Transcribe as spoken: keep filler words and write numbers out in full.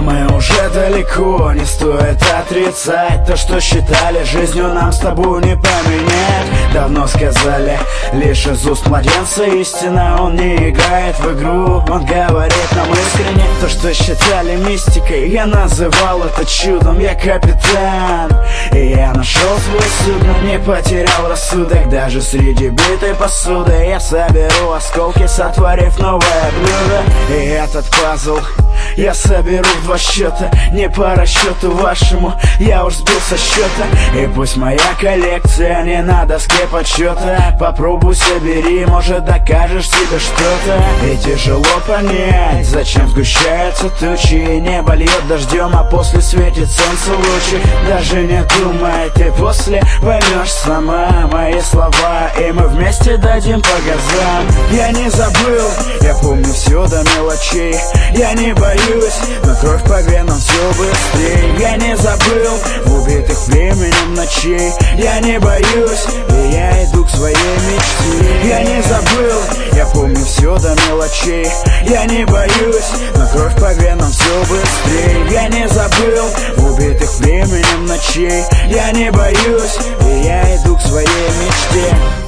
мы уже далеко, не стоит отрицать то, что считали жизнью нам с тобой не поменять. Давно сказали, лишь из уст младенца истина. Он не играет в игру, он говорит нам искренне. То, что считали мистикой, я называл это чудом. Я капитан, и я нашел свой судно, не потерял рассудок. Даже среди битой посуды я соберу осколки, сотворив новое блюдо. И этот пазл я соберу в два счета, не по расчету вашему, я уж сбил со счета. И пусть моя коллекция не на доске подсчета. Попробуй собери, может докажешь себе что-то. И тяжело понять, зачем сгущаются тучи, и небо льет дождем, а после светит солнце лучи. Даже не думай, ты после поймешь сама мои слова, и мы вместе дадим по газам. Я не забыл, я помню все до мелочей. Я не боюсь, но кровь по венам все быстрее. Я не забыл убитых временем ночей. Я не боюсь, и я иду к своей мечте. Я не забыл, я помню все до мелочей. Я не боюсь, но кровь по венам все быстрее. Я не забыл убитых временем ночей. Я не боюсь, и я иду к своей мечте.